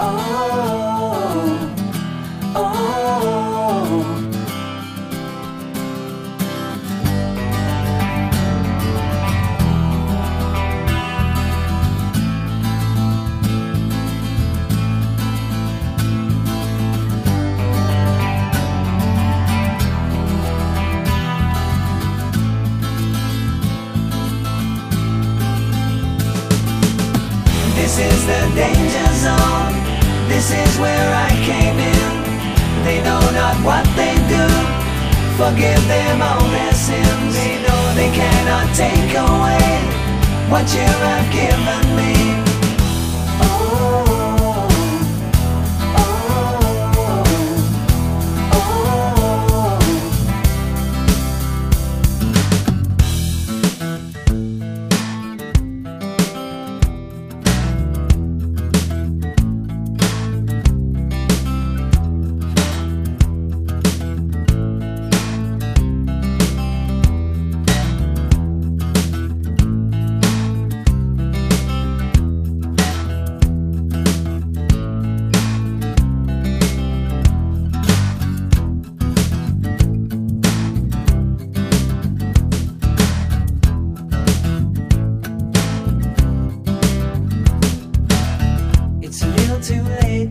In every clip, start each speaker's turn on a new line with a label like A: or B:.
A: oh, oh. This is the danger zone. This is where I came in. They know not what they do. Forgive them all their sins. They know they cannot take away what you have given me. Oh, oh, oh. It's a little too late.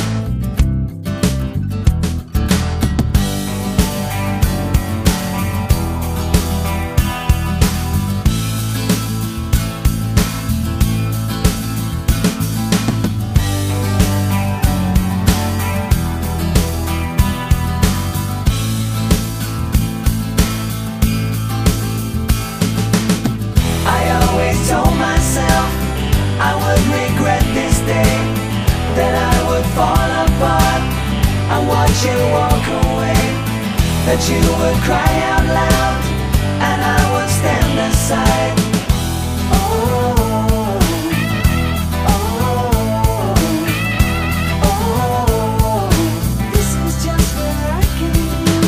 A: I always told myself I would regret this day, that I would fall apart and watch you walk away, that you would cry out loud and I would stand aside. Oh, oh, oh, this is just where I came.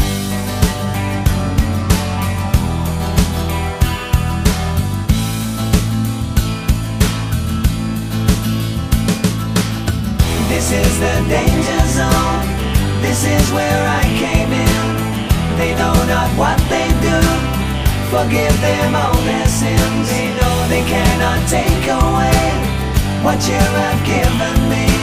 A: This is the danger zone. This is where I came in. They know not what they do. Forgive them all their sins. They know they cannot take away what you have given me.